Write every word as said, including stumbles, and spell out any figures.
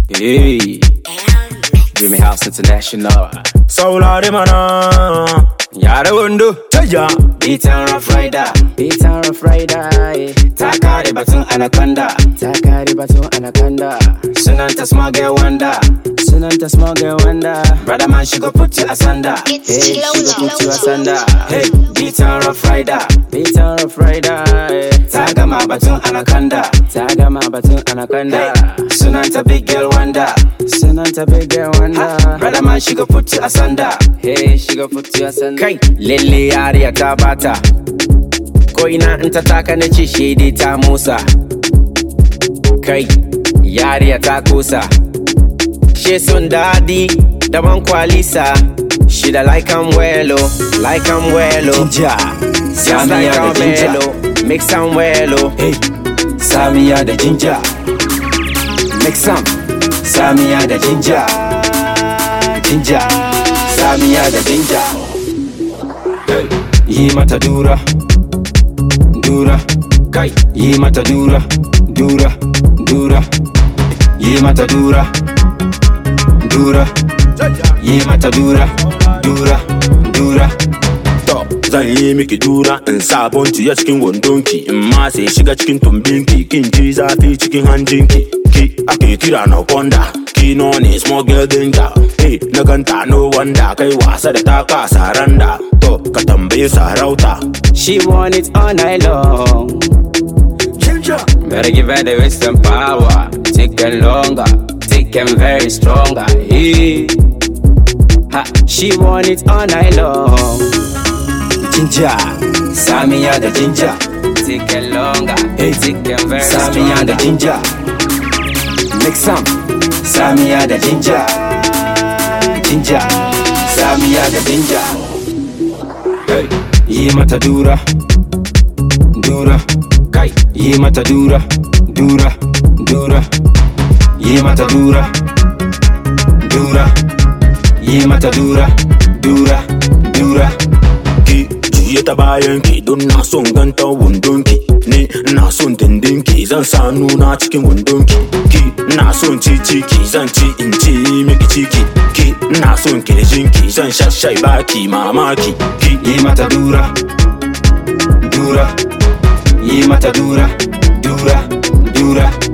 Hey, Dreamy House International. Saurare mana Yare wando Taya Beat and Rough Rider, Beat and Rough Rider. Ta kare batun anaconda, ta kare batun anaconda. Sunanta small girl wonder, sunanta small girl wonder. Brother man, she go put you asunder. Hey, she go put you asunder. Hey, Beat and Rough Rider, Beat and Rough Rider. Ta gama batun anaconda, ta gama batun anaconda. Sunanta big girl wonder, sunanta big girl wonder. Brother man, she go put you asunder. Hey, she go put you asunder. Kai, lele yariya ta bata. Ko ina in ta taka na ce shi dai ta musa. Kai, yariya ta kusa. She sun dadi da man kwalisa. She da like am wello, like am wello. Ginger Samiya da ginger, mix am wello. Hey Samiya da ginger, Mix am, Samiya da ginger, Ginger Samiya da ginger. Hey Yi mata dura Dura kai, Yi mata dura Dura Dura Yi mata dura Dura Yi mata dura Dura Dura. To zan yi miki dura in sa bonci ya cikin wandonki, in ma sai shiga cikin tumbinki, kin ji zafi cikin hanjinki. Ki ake kira na wonder, ki no ne small girl danger. Hey na ganta no wonder, kai wasa da ta kasa randa. To ka tambaye sarauta. she want it all night long. Ginger Better give her the wisdom power. Take them longer, take them very stronger. Hey. Ha, she want it all night long. Ginger Samiya da ginger. Take them longer, Hey, take them very Samiya da stronger. ginger, Mix some, Samiya da ginger, Ginger Samiya da ginger. Hey Yi mata dura Dura kai, Yi mata dura Dura Dura Yi mata dura Dura Yi mata dura Dura Dura. Ki juye ta bayan ki don na son ganta wundonki. Ni na son dindinki, zan sa nuna cikin wundonki. Ki na son ci ciki, zan ci in ci miki ciki. Ki na son kirjinki, zan shashai baki mamaki. Ki yi mata dura Dura Yi mata dura Dura Dura